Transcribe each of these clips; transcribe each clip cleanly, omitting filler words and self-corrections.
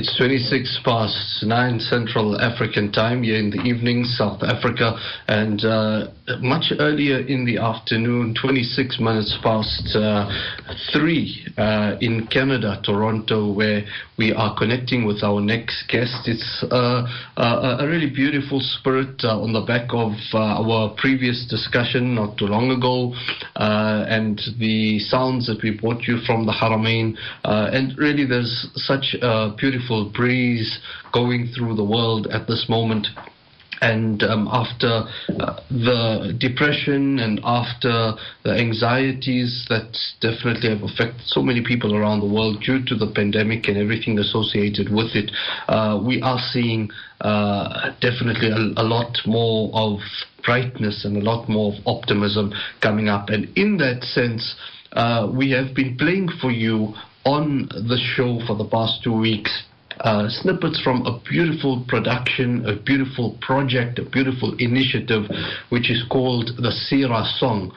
It's 26 past 9 Central African time here in the evening, South Africa, and much earlier in the afternoon, 26 minutes past 3 in Canada, Toronto, where we are connecting with our next guest. It's a really beautiful spirit on the back of our previous discussion not too long ago, and the sounds that we brought you from the Haramain, and really there's such a beautiful breeze going through the world at this moment. And after the depression and after the anxieties that definitely have affected so many people around the world due to the pandemic and everything associated with it, we are seeing definitely a lot more of brightness and a lot more of optimism coming up. And in that sense, we have been playing for you on the show for the past 2 weeks snippets from a beautiful production, a beautiful project, a beautiful initiative, which is called the Seerah Song.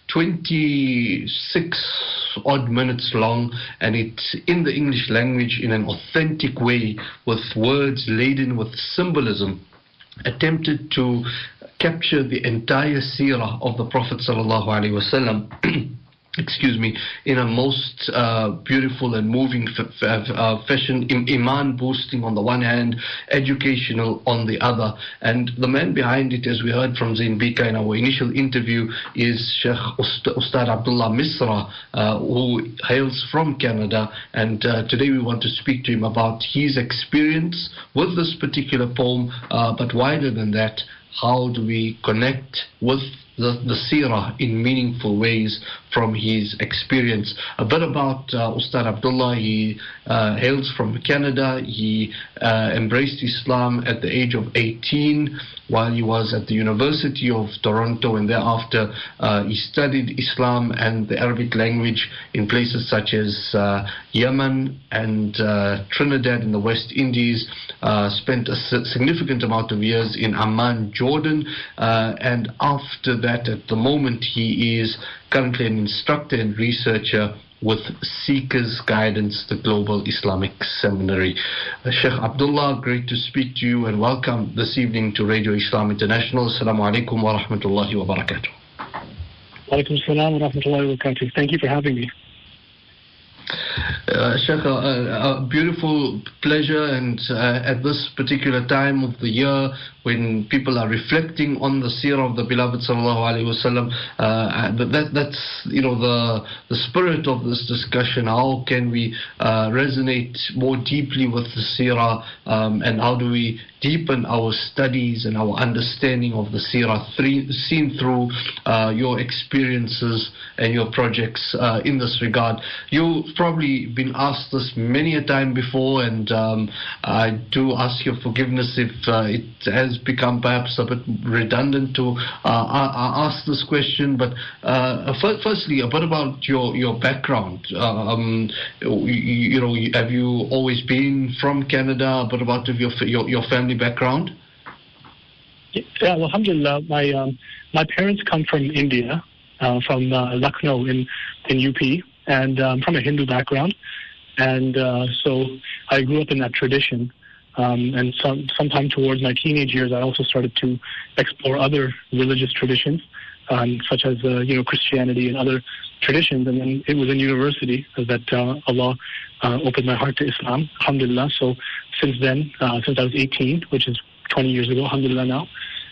26 odd minutes long, and it's in the English language in an authentic way, with words laden with symbolism, attempted to capture the entire seerah of the Prophet sallallahu alaihi wasallam in a most beautiful and moving fashion, iman boosting on the one hand, educational on the other. And the man behind it, as we heard from Zain Bika in our initial interview, is Sheikh Ustad Abdullah Misra, who hails from Canada. And today we want to speak to him about his experience with this particular poem, but wider than that, how do we connect with the seerah in meaningful ways from his experience. A bit about Ustad Abdullah. He hails from Canada. He embraced Islam at the age of 18 while he was at the University of Toronto, and thereafter he studied Islam and the Arabic language in places such as Yemen and Trinidad in the West Indies, spent a significant amount of years in Amman, Jordan, and after that, at the moment, he is currently an instructor and researcher with Seekers Guidance, the Global Islamic Seminary. Sheikh Abdullah, great to speak to you and welcome this evening to Radio Islam International. Assalamu alaikum wa rahmatullahi wa barakatuh. Wa alaikum assalam wa rahmatullahi wa barakatuh. Thank you for having me. Sheikh, a beautiful pleasure, and at this particular time of the year when people are reflecting on the seerah of the beloved sallallahu alaihi wasallam, that's the spirit of this discussion. How can we resonate more deeply with the seerah, and how do we deepen our studies and our understanding of the seerah seen through your experiences and your projects in this regard? You've probably been asked this many a time before, and I do ask your forgiveness if it has become perhaps a bit redundant to ask this question, but firstly, a bit about your background. Have you always been from Canada? A bit about your family background? Yeah, alhamdulillah. My parents come from India, from Lucknow in UP, and from a Hindu background, and so I grew up in that tradition. And sometime towards my teenage years, I also started to explore other religious traditions, such as Christianity and other traditions. And then it was in university that Allah opened my heart to Islam, alhamdulillah. So since then, since I was 18, which is 20 years ago, alhamdulillah now,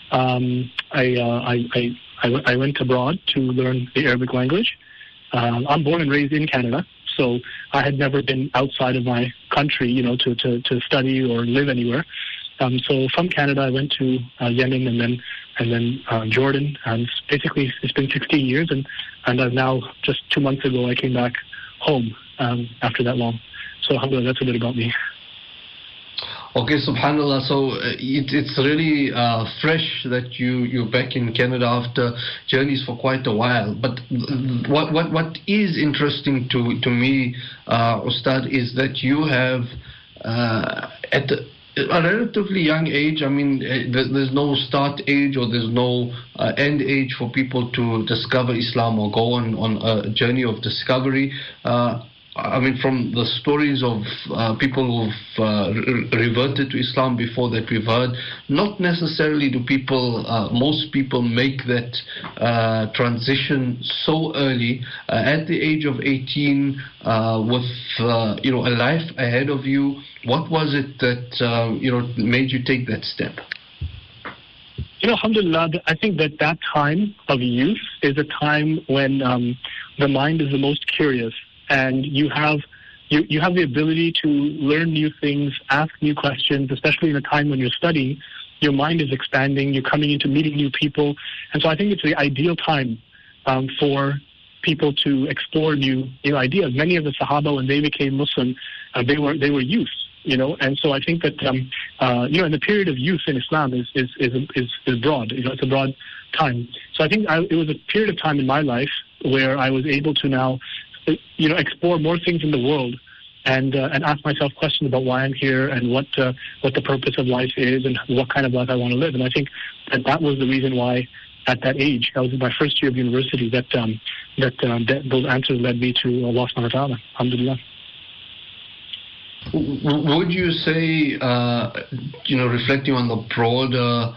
I went abroad to learn the Arabic language. I'm born and raised in Canada, so I had never been outside of my country, to study or live anywhere. So from Canada, I went to Yemen and then Jordan, and basically it's been 16 years, and I've now, just 2 months ago, I came back home after that long. So alhamdulillah, that's a bit about me. Okay, subhanallah. So it's really fresh that you're back in Canada after journeys for quite a while. But what is interesting to me, Ustad, is that you have at a relatively young age. I mean, there's no start age or there's no end age for people to discover Islam or go on a journey of discovery. I mean, from the stories of people who've reverted to Islam before that we've heard, not necessarily do most people make that transition so early. At the age of 18, with a life ahead of you, what was it that made you take that step? Alhamdulillah, I think that time of youth is a time when the mind is the most curious, and you have the ability to learn new things, ask new questions, especially in a time when you're studying. Your mind is expanding, you're coming into meeting new people, and so I think it's the ideal time for people to explore new ideas. Many of the Sahaba, when they became Muslim, they were youth. And so I think that and the period of youth in Islam is broad. It's a broad time. So I think it was a period of time in my life where I was able to now, explore more things in the world, and ask myself questions about why I'm here and what the purpose of life is and what kind of life I want to live. And I think that was the reason why, at that age, I was in my first year of university, that those answers led me to Allah subhanahu wa ta'ala. Alhamdulillah. Would you say, reflecting on the broader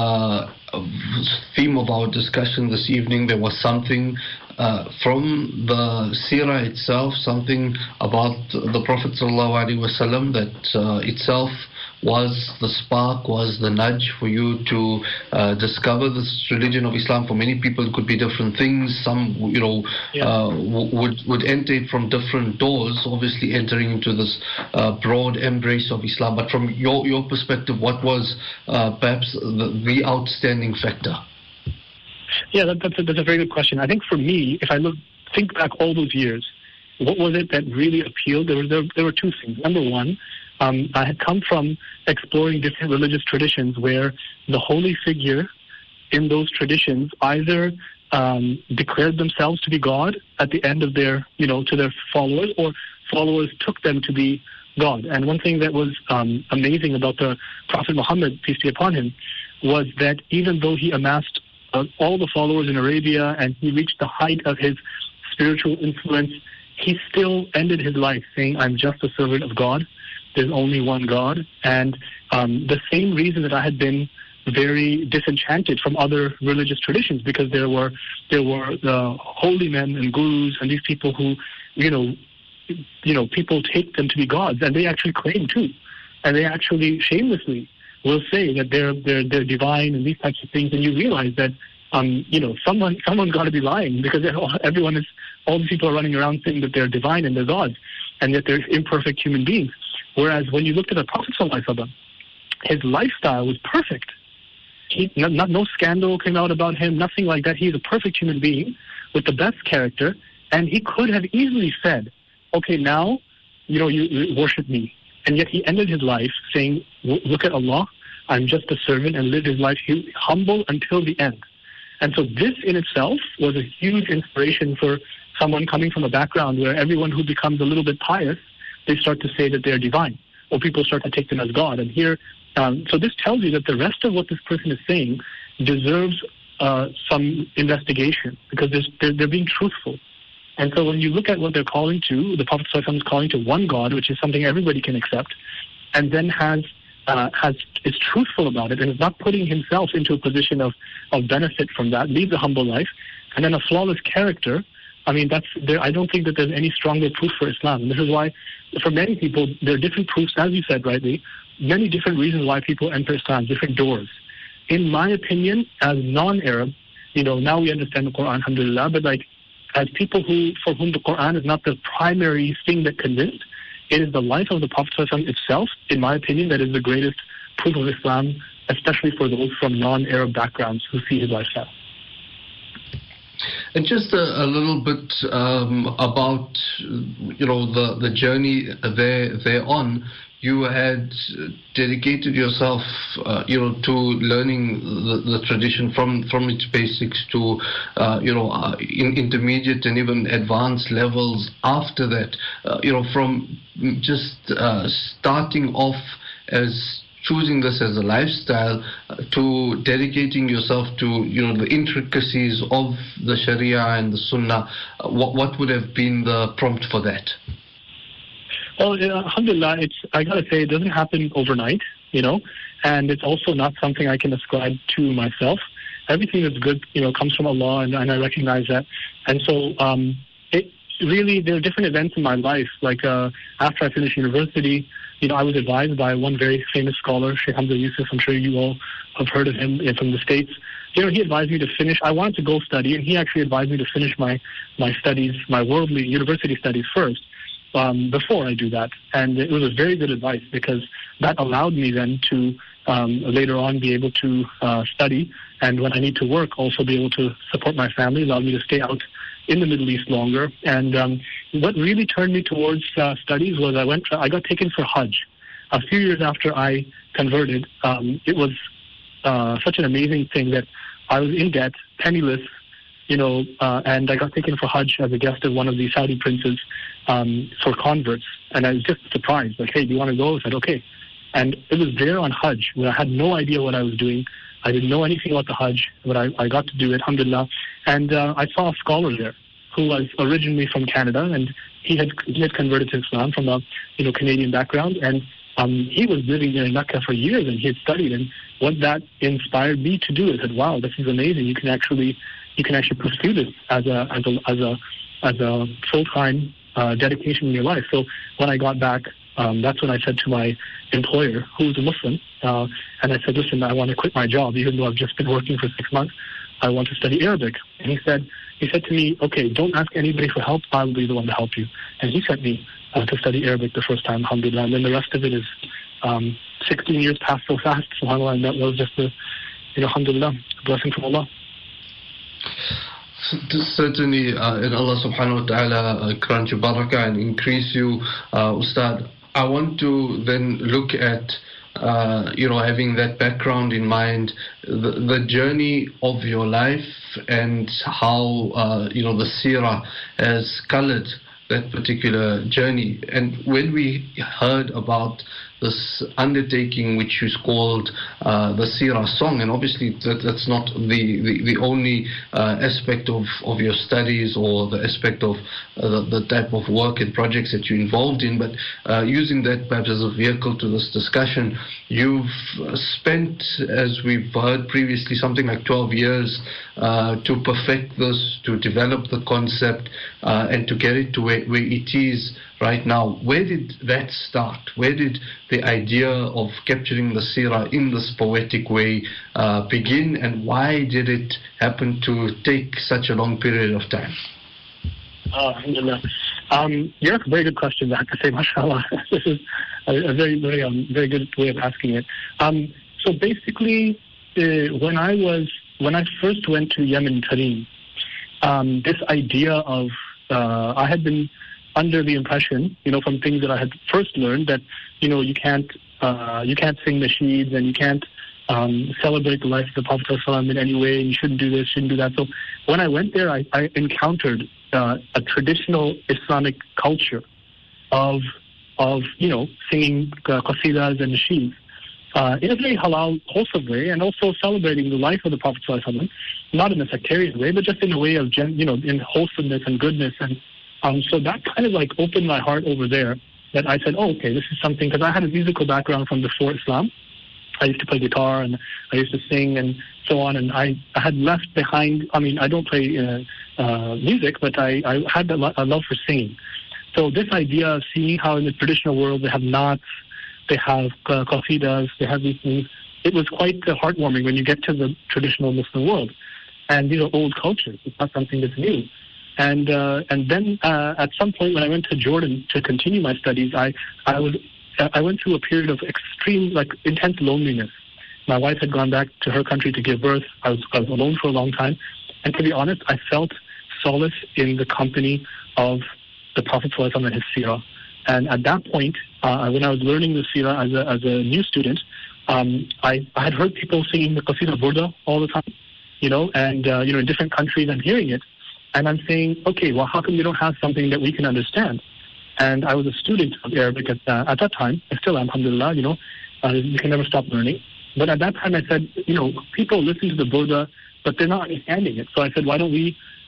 theme of our discussion this evening, there was something from the seerah itself, something about the Prophet ﷺ that itself was the spark, was the nudge for you to discover this religion of Islam? For many people it could be different things. Some would enter it from different doors, obviously entering into this broad embrace of Islam. But from your perspective, what was perhaps the outstanding factor? Yeah, that's a very good question. I think for me, if I think back all those years, what was it that really appealed? There were two things. Number one, I had come from exploring different religious traditions where the holy figure in those traditions either declared themselves to be God at the end of their, to their followers, or followers took them to be God. And one thing that was amazing about the Prophet Muhammad, peace be upon him, was that even though he amassed all the followers in Arabia and he reached the height of his spiritual influence, he still ended his life saying, "I'm just a servant of God. There's only one God." And the same reason that I had been very disenchanted from other religious traditions, because there were the holy men and gurus and these people who, people take them to be gods, and they actually claim too, and they actually shamelessly will say that they're divine and these types of things, and you realize that someone's got to be lying, because all these people are running around saying that they're divine and they're gods, and yet they're imperfect human beings. Whereas when you looked at the Prophet ﷺ, his lifestyle was perfect. No scandal came out about him, nothing like that. He's a perfect human being with the best character, and he could have easily said, "Okay, now, you worship me." And yet he ended his life saying, "Look at Allah, I'm just a servant," and lived his life humble until the end. And so this in itself was a huge inspiration for someone coming from a background where everyone who becomes a little bit pious, they start to say that they're divine, or people start to take them as God. And here, so this tells you that the rest of what this person is saying deserves some investigation, because they're being truthful. And so when you look at what they're calling to, the Prophet ﷺ is calling to one God, which is something everybody can accept, and then is truthful about it and is not putting himself into a position of benefit from that, leads a humble life, and then a flawless character. I mean, I don't think that there's any stronger proof for Islam. And this is why, for many people, there are different proofs, as you said rightly, many different reasons why people enter Islam, different doors. In my opinion, as non-Arab, now we understand the Quran, alhamdulillah, but as people for whom the Quran is not the primary thing that convinced, it is the life of the Prophet ﷺ itself, in my opinion, that is the greatest proof of Islam, especially for those from non-Arab backgrounds who see his lifestyle. And just a little bit about the journey thereon. You had dedicated yourself to learning the tradition from its basics to in intermediate and even advanced levels after that. From just starting off as choosing this as a lifestyle to dedicating yourself to the intricacies of the Sharia and the Sunnah. What would have been the prompt for that? Well, alhamdulillah, I got to say, it doesn't happen overnight, and it's also not something I can ascribe to myself. Everything that's good, comes from Allah, and I recognize that. And so really, there are different events in my life. Like after I finished university, I was advised by one very famous scholar, Sheikh Hamza Yusuf. I'm sure you all have heard of him from the States. He advised me to finish. I wanted to go study, and he actually advised me to finish my studies, my worldly university studies first, before I do that. And it was a very good advice, because that allowed me then to later on be able to study, and when I need to work, also be able to support my family, allowed me to stay out in the Middle East longer. And what really turned me towards studies was I got taken for Hajj. A few years after I converted, it was such an amazing thing that I was in debt, penniless, and I got taken for Hajj as a guest of one of the Saudi princes for converts. And I was just surprised, like, hey, do you want to go? I said, okay. And it was there on Hajj, where I had no idea what I was doing. I didn't know anything about the Hajj, but I got to do it, alhamdulillah. And I saw a scholar there who was originally from Canada, and he had converted to Islam from a Canadian background, and he was living there in Mecca for years, and he had studied. And what that inspired me to do is that, wow, this is amazing. You can actually pursue this as a full-time dedication in your life. So when I got back, that's when I said to my employer, who was a Muslim, and I said, listen, I want to quit my job, even though I've just been working for 6 months. I want to study Arabic. And he said to me, okay, don't ask anybody for help. I will be the one to help you. And he sent me to study Arabic the first time, alhamdulillah. And then the rest of it is 16 years passed so fast, subhanAllah, and that was just alhamdulillah, a blessing from Allah. Certainly, and Allah subhanahu wa ta'ala grant you barakah and increase you, Ustad. I want to then look at having that background in mind, the journey of your life, and how the seerah has colored that particular journey. And when we heard about this undertaking, which is called the Seerah Song, and obviously that's not the only aspect of your studies or the aspect of the type of work and projects that you're involved in, but using that perhaps as a vehicle to this discussion, you've spent, as we've heard previously, something like 12 years to perfect this, to develop the concept, and to get it to where it is right now. Where did that start? Where did the idea of capturing the seerah in this poetic way begin, and why did it happen to take such a long period of time? Alhamdulillah. Yeah, very good question. I have to say, mashallah. This is a very, very, very good way of asking it. So basically, when I first went to Yemen, Tarim, this idea of I had been under the impression, from things that I had first learned, that you can't sing nasheeds, and you can't celebrate the life of the Prophet ﷺ in any way, and you shouldn't do this, shouldn't do that. So when I went there, I encountered a traditional Islamic culture of singing qasidas and nasheeds in a very halal, wholesome way, and also celebrating the life of the Prophet ﷺ, not in a sectarian way, but just in a way of in wholesomeness and goodness. And so that kind of like opened my heart over there, that I said, oh, okay, this is something, because I had a musical background from before Islam. I used to play guitar, and I used to sing, and so on, and I had left behind, I don't play music, but I had a love for singing. So this idea of seeing how in the traditional world they have knots, they have qasidas, they have these things, it was quite heartwarming when you get to the traditional Muslim world. And these are old cultures. It's not something that's new. And then at some point when I went to Jordan to continue my studies, I went through a period of extreme, intense loneliness. My wife had gone back to her country to give birth. I was alone for a long time. And to be honest, I felt solace in the company of the Prophet ﷺ and his seerah. And at that point, when I was learning the seerah as a new student, I had heard people singing the Qasida Burda all the time, and in different countries I'm hearing it. And I'm saying, okay, well, how come we don't have something that we can understand? And I was a student of Arabic at that time. I still am, alhamdulillah, you can never stop learning. But at that time I said, people listen to the Burda, but they're not understanding it. So I said, why don't we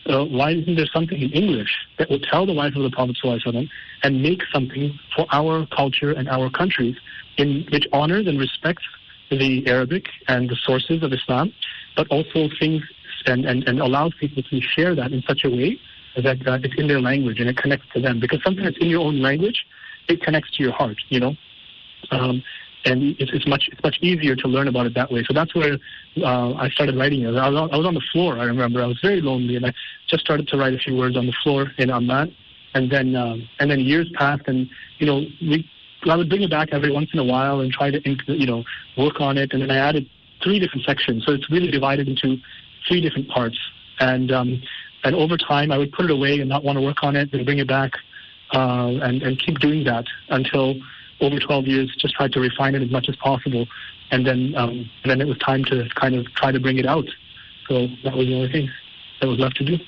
why isn't there something in English that will tell the wife of the Prophet ﷺ and make something for our culture and our countries in which honors and respects the Arabic and the sources of Islam, but also things and allows people to share that in such a way that it's in their language and it connects to them. Because something that's in your own language, it connects to your heart, you know. And it's much easier to learn about it that way. So that's where I started writing it. I was on the floor, I remember. I was very lonely, and I just started to write a few words on the floor in Amman. And then years passed, and, you know, I would bring it back every once in a while and try to, you know, work on it. And then I added 3 different sections. So it's really divided into 3 different parts. And over time, I would put it away and not want to work on it, then bring it back and keep doing that until over 12 years, just tried to refine it as much as possible. And then it was time to kind of try to bring it out. So that was the only thing that was left to do.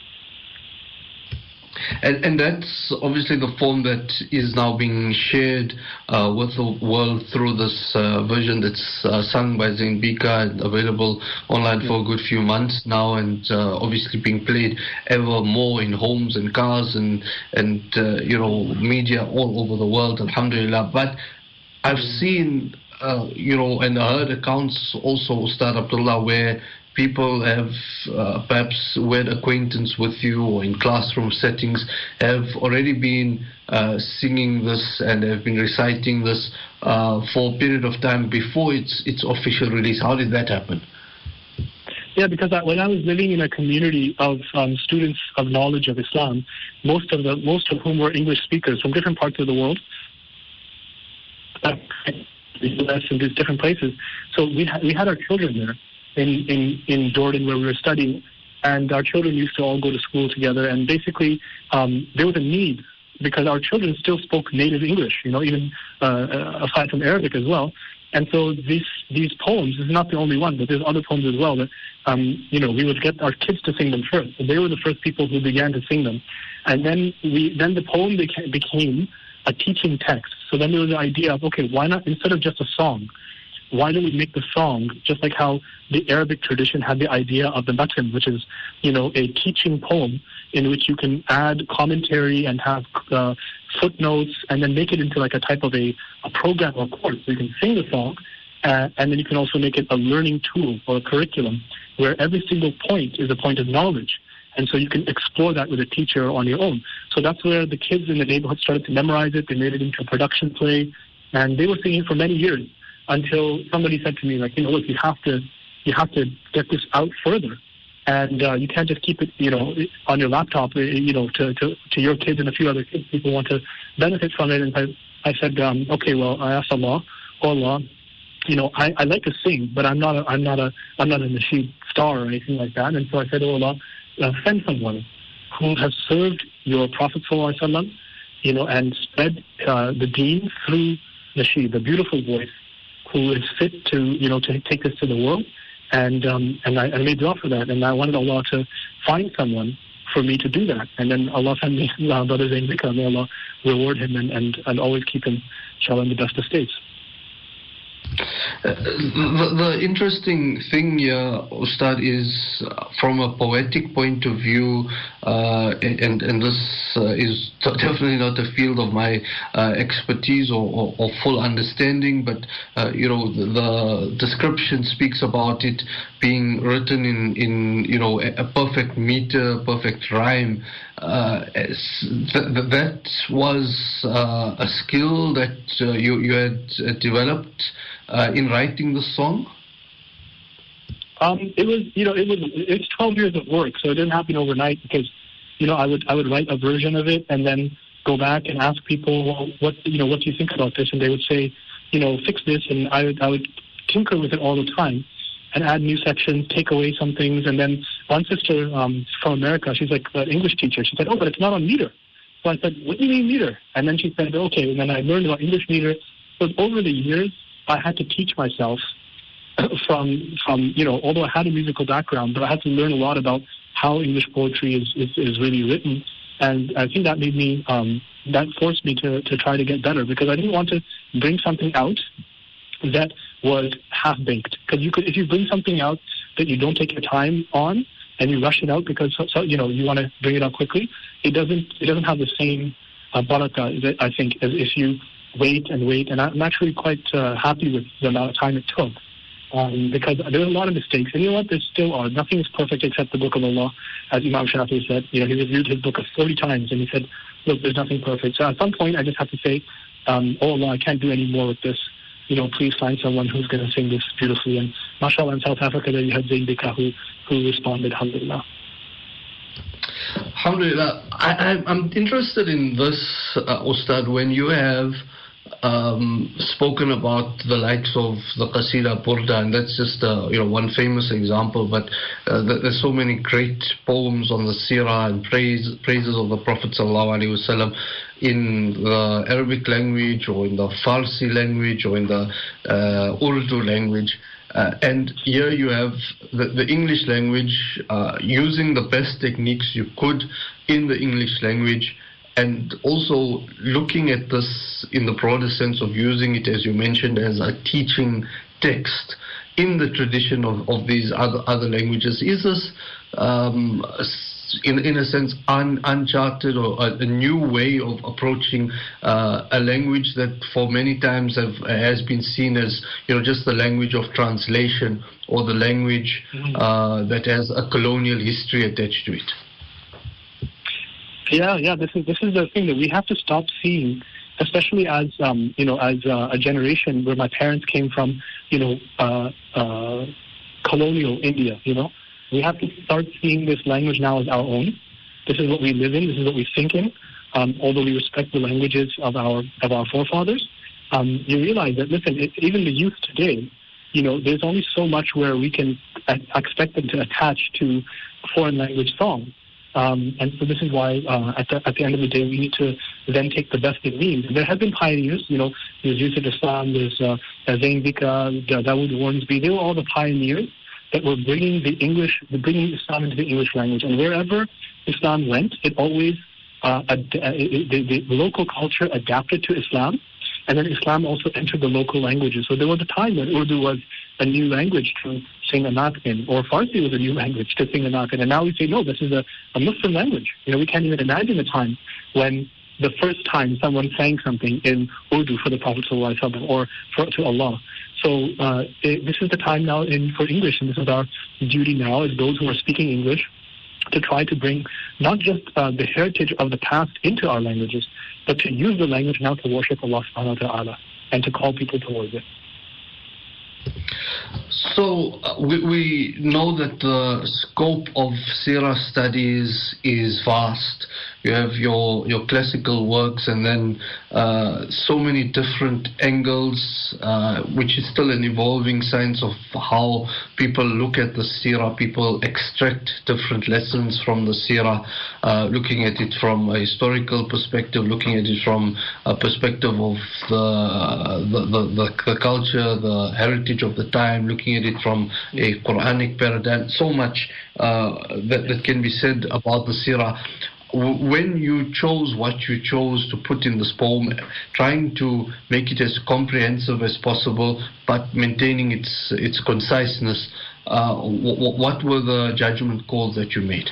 And that's obviously the form that is now being shared with the world through this version that's sung by Zain Bika and available online for a good few months now, and obviously being played ever more in homes and cars and you know, media all over the world, alhamdulillah. But I've seen, you know, and heard accounts also, Ustad Abdullah, where people have perhaps had acquaintance with you or in classroom settings have already been singing this and have been reciting this for a period of time before its official release. How did that happen? Yeah, because when I was living in a community of students of knowledge of Islam, most of whom were English speakers from different parts of the world, the US and these different places. So we had our children there in Jordan where we were studying, and our children used to all go to school together. And basically, there was a need because our children still spoke native English, you know, even aside from Arabic as well. And so these poems, this is not the only one, but there's other poems as well that, you know, we would get our kids to sing them first. So they were the first people who began to sing them. And then the poem became a teaching text. So then there was the idea of, okay, why not, instead of just a song, why don't we make the song just like how the Arabic tradition had the idea of the matn, which is, you know, a teaching poem in which you can add commentary and have footnotes and then make it into like a type of a program or course. So you can sing the song and then you can also make it a learning tool or a curriculum where every single point is a point of knowledge. And so you can explore that with a teacher on your own. So that's where the kids in the neighborhood started to memorize it. They made it into a production play, and they were singing for many years until somebody said to me, like, you know, look, you have to get this out further. And you can't just keep it, you know, on your laptop, you know, to your kids and a few other kids. People want to benefit from it. And I said, okay, well, I asked Allah, oh Allah, you know, I like to sing, but I'm not a nasheed star or anything like that. And so I said, oh Allah, send someone who has served your Prophet ﷺ, you know, and spread the deen through nasheed, the beautiful voice, who is fit to, you know, to take this to the world. And I made dua for that, and I wanted Allah to find someone for me to do that. And then Allah sent me Brother Zain Bika. May Allah reward him and always keep him, inshallah, in the best of states. The interesting thing here, Ustad, is from a poetic point of view, and this is definitely not a field of my expertise or full understanding, but you know, the description speaks about it being written in you know, a perfect meter, perfect rhyme. That was a skill that you had developed in writing the song? It was, you know, it's 12 years of work, so it didn't happen overnight because, you know, I would write a version of it and then go back and ask people, well, what do you think about this? And they would say, you know, fix this, and I would tinker with it all the time and add new sections, take away some things. And then one sister from America, she's like an English teacher. She said, oh, but it's not on meter. So I said, what do you mean meter? And then she said, okay. And then I learned about English meter. So over the years, I had to teach myself from you know, although I had a musical background, but I had to learn a lot about how English poetry is really written. And I think that made me, that forced me to try to get better, because I didn't want to bring something out that was half-baked. Because if you bring something out that you don't take your time on, and you rush it out because you want to bring it out quickly, it doesn't have the same barakah, I think, as if you wait. And I'm actually quite happy with the amount of time it took. Because there are a lot of mistakes. And you know what? There still are. Nothing is perfect except the Book of Allah. As Imam Shafi'i said, he reviewed his book 40 times and he said, look, there's nothing perfect. So at some point, I just have to say, oh Allah, I can't do any more with this. Please find someone who's going to sing this beautifully. And mashallah, in South Africa, there you had Zain Bika who responded, alhamdulillah. Alhamdulillah. I'm interested in this, Ustad, when you have spoken about the likes of the Qasida Burda, and that's just one famous example, but there's so many great poems on the Sirah and praises of the Prophet ﷺ in the Arabic language or in the Farsi language or in the Urdu language. And here you have the English language using the best techniques you could in the English language, and also looking at this in the broader sense of using it, as you mentioned, as a teaching text in the tradition of these other languages. Is this, in a sense, uncharted or a new way of approaching a language that for many times has been seen as just the language of translation, or the language that has a colonial history attached to it? Yeah. This is the thing that we have to stop seeing, especially as a generation where my parents came from, colonial India. We have to start seeing this language now as our own. This is what we live in. This is what we think in. Although we respect the languages of our forefathers, you realize that even the youth today, there's only so much where we can expect them to attach to a foreign language song. And so this is why at the end of the day we need to then take the best it means. There have been pioneers, there's Yusuf Islam, there's Zain Bika, Dawood Warnsby. They were all the pioneers that were bringing Islam into the English language. And wherever Islam went, it always the local culture adapted to Islam, and then Islam also entered the local languages. So there was a time when Urdu was a new language to sing a naat in, or Farsi was a new language to sing a naat in. And now we say, no, this is a Muslim language. We can't even imagine a time when the first time someone sang something in Urdu for the Prophet ﷺ or to Allah. So this is the time now for English, and this is our duty now as those who are speaking English to try to bring not just the heritage of the past into our languages, but to use the language now to worship Allah subhanahu wa ta'ala and to call people towards it. So we know that the scope of Sirah studies is vast. You have your classical works, and then so many different angles, which is still an evolving science of how people look at the Sirah. People extract different lessons from the Sirah, looking at it from a historical perspective, looking at it from a perspective of the culture, the heritage of the time, looking at it from a Quranic paradigm. So much that can be said about the Sirah. When you chose what you chose to put in this poem, trying to make it as comprehensive as possible, but maintaining its conciseness, what were the judgment calls that you made?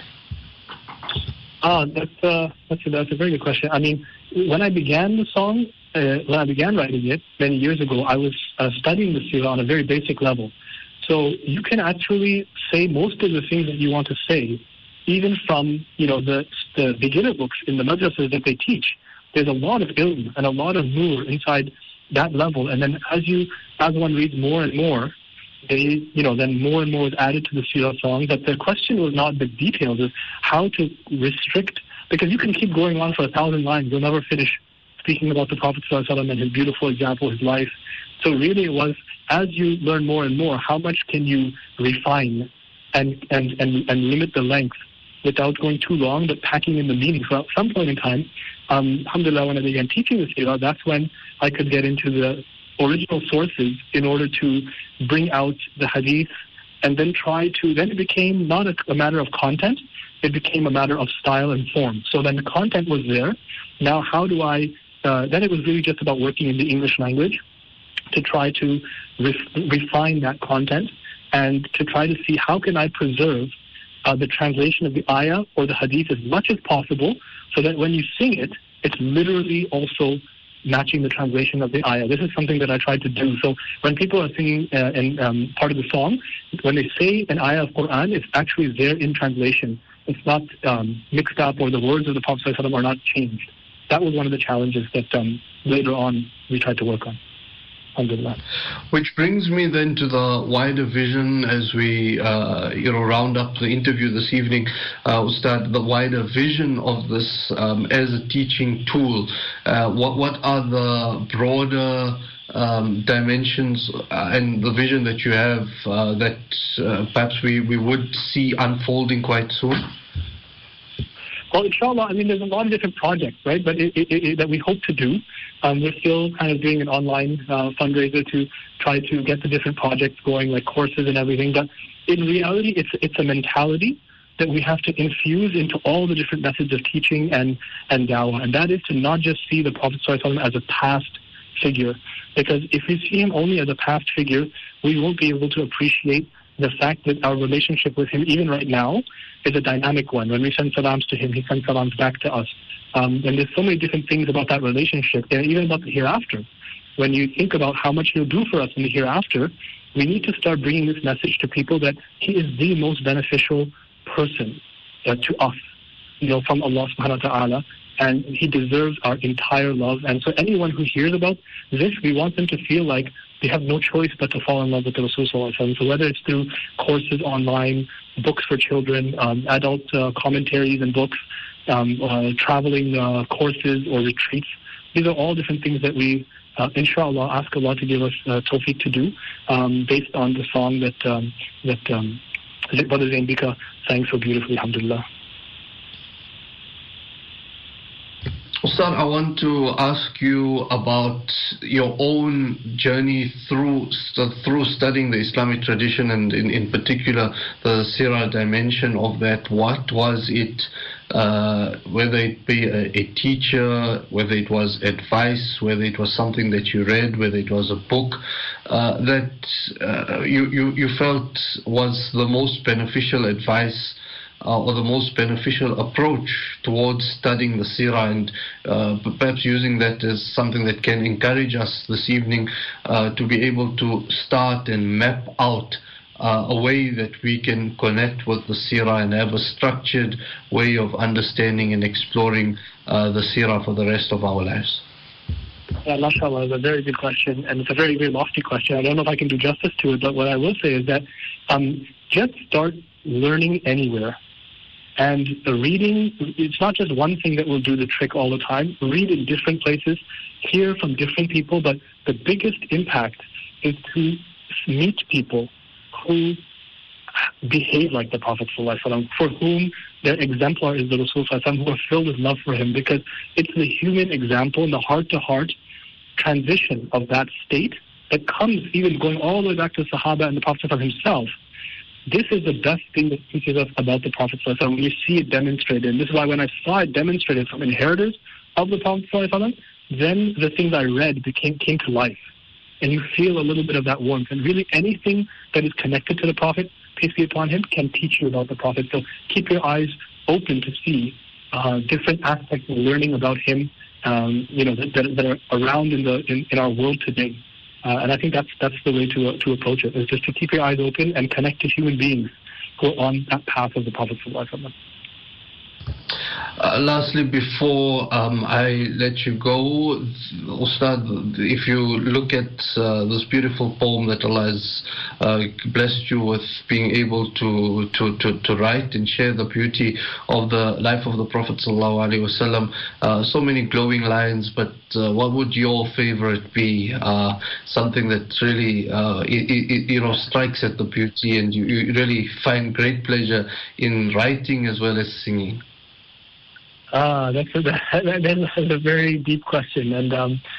That's a very good question. I mean, when I began the song, when I began writing it many years ago, I was studying the Sirah on a very basic level. So you can actually say most of the things that you want to say, even from the beginner books in the madrasas that they teach. There's a lot of ilm and a lot of nur inside that level. And then as one reads more and more, then more and more is added to the Sirah song. But the question was not the details, is how to restrict, because you can keep going on for 1,000 lines. You'll never finish speaking about the Prophet ﷺ and his beautiful example, his life. So really it was, as you learn more and more, how much can you refine and limit the length without going too long, but packing in the meaning. So at some point in time, alhamdulillah, when I began teaching the Sirah, that's when I could get into the original sources in order to bring out the hadith, and then then it became not a matter of content, it became a matter of style and form. So then the content was there. Now how do then it was really just about working in the English language to try to refine that content and to try to see how can I preserve the translation of the ayah or the hadith as much as possible, so that when you sing it, it's literally also matching the translation of the ayah. This is something that I try to do. So when people are singing in part of the song, when they say an ayah of Quran, it's actually there in translation. It's not mixed up, or the words of the Prophet ﷺ are not changed. That was one of the challenges that later on we tried to work on. Alhamdulillah. Which brings me then to the wider vision as we round up the interview this evening. Ustad, the wider vision of this as a teaching tool. What are the broader dimensions and the vision that you have that perhaps we would see unfolding quite soon? Well, inshallah, I mean, there's a lot of different projects, right, but that we hope to do. We're still kind of doing an online fundraiser to try to get the different projects going, like courses and everything. But in reality, it's a mentality that we have to infuse into all the different methods of teaching and dawah. And that is to not just see the Prophet ﷺ as a past figure. Because if we see him only as a past figure, we won't be able to appreciate the fact that our relationship with him, even right now, is a dynamic one. When we send salams to him, he sends salams back to us. And there's so many different things about that relationship, and even about the hereafter. When you think about how much he'll do for us in the hereafter, we need to start bringing this message to people that he is the most beneficial person to us, from Allah subhanahu wa ta'ala, and he deserves our entire love. And so anyone who hears about this, we want them to feel like they have no choice but to fall in love with the Rasul sallallahu alaihi wasallam. So whether it's through courses online, books for children, adult commentaries and books, traveling courses or retreats, these are all different things that we, inshallah, ask Allah to give us tawfiq to do, based on the song that Brother Zain Bika sang so beautifully, alhamdulillah. Ustad, I want to ask you about your own journey through studying the Islamic tradition, and in particular the Sirah dimension of that. What was it, whether it be a teacher, whether it was advice, whether it was something that you read, whether it was a book, that you felt was the most beneficial advice or the most beneficial approach towards studying the Sirah, and perhaps using that as something that can encourage us this evening to be able to start and map out a way that we can connect with the Sirah and have a structured way of understanding and exploring the Sirah for the rest of our lives. Yeah, mashallah, it's a very good question, and it's a very, very lofty question. I don't know if I can do justice to it, but what I will say is that just start learning anywhere. And the reading, it's not just one thing that will do the trick all the time. Read in different places, hear from different people, but the biggest impact is to meet people who behave like the Prophet ﷺ, for whom their exemplar is the Rasul ﷺ, who are filled with love for him, because it's the human example and the heart-to-heart transition of that state that comes even going all the way back to Sahaba and the Prophet ﷺ himself. This is the best thing that teaches us about the Prophet ﷺ. When you see it demonstrated, and this is why when I saw it demonstrated from inheritors of the Prophet ﷺ, then the things I read came to life. And you feel a little bit of that warmth. And really anything that is connected to the Prophet, peace be upon him, can teach you about the Prophet. So keep your eyes open to see different aspects of learning about him, that are around in our world today. And I think that's the way to approach it, is just to keep your eyes open and connect to human beings who are on that path of the Prophet ﷺ. Lastly, before I let you go, Ustad, if you look at this beautiful poem that Allah has blessed you with being able to write and share the beauty of the life of the Prophet ﷺ, so many glowing lines, but what would your favorite be? Something that really strikes at the beauty, and you really find great pleasure in writing as well as singing. That's a very deep question, and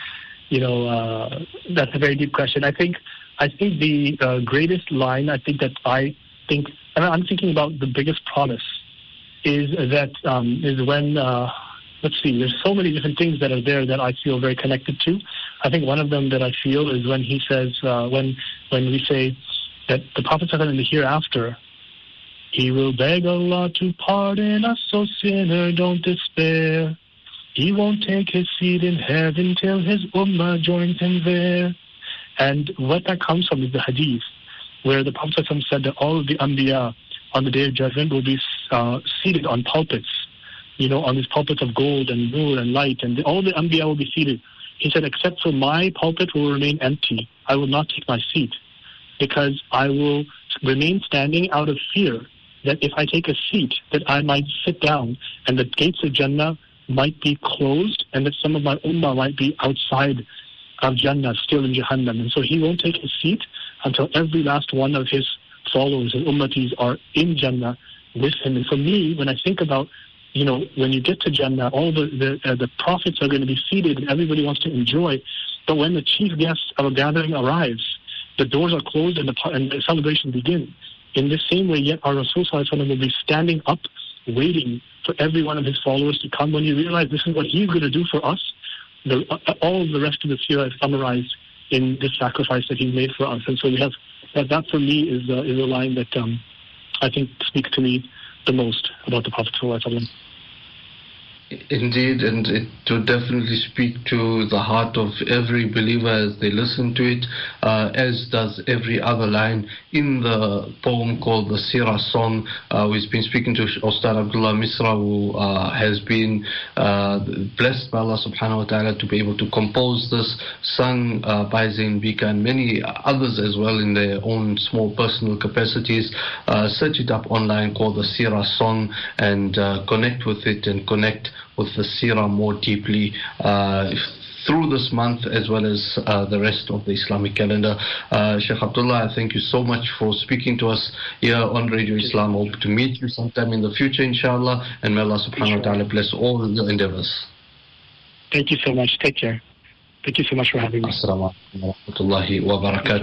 that's a very deep question. I think the greatest line I'm thinking about the biggest promise is when let's see, there's so many different things that are there that I feel very connected to. I think one of them that I feel is when he says when we say that the Prophet in the hereafter He will beg Allah to pardon us, so sinner, don't despair. He won't take his seat in heaven till his ummah joins him there. And what that comes from is the hadith, where the Prophet said that all of the Anbiya on the Day of Judgment will be seated on pulpits, on these pulpits of gold and nur and light, and all the Anbiya will be seated. He said, except for my pulpit will remain empty. I will not take my seat, because I will remain standing out of fear that if I take a seat, that I might sit down and the gates of Jannah might be closed and that some of my ummah might be outside of Jannah, still in Jahannam. And so he won't take his seat until every last one of his followers and ummatis are in Jannah with him. And for me, when I think about, when you get to Jannah, all the prophets are going to be seated and everybody wants to enjoy. But when the chief guest of a gathering arrives, the doors are closed and the celebration begins. In the same way, yet our Rasul will be standing up, waiting for every one of his followers to come. When you realize this is what he's going to do for us, all the rest of the seerah is summarized in this sacrifice that he made for us. And so we have that for me is a line that I think speaks to me the most about the Prophet ﷺ. Indeed, and it would definitely speak to the heart of every believer as they listen to it, as does every other line in the poem called the Sirah Song. We've been speaking to Ustad Abdullah Misra, who has been blessed by Allah subhanahu wa ta'ala to be able to compose this, sung by Zain Bika and many others as well in their own small personal capacities. Search it up online, called the Sirah Song, and connect with it and connect with the Sirah more deeply through this month as well as the rest of the Islamic calendar. Sheikh Abdullah, I thank you so much for speaking to us here on Radio Islam. Hope to meet you sometime in the future, inshallah, and may Allah subhanahu wa ta'ala bless all your endeavors. Thank you so much. Take care. Thank you so much for having me. Assalamu alaikum wa rahmatullahi wa barakatuh.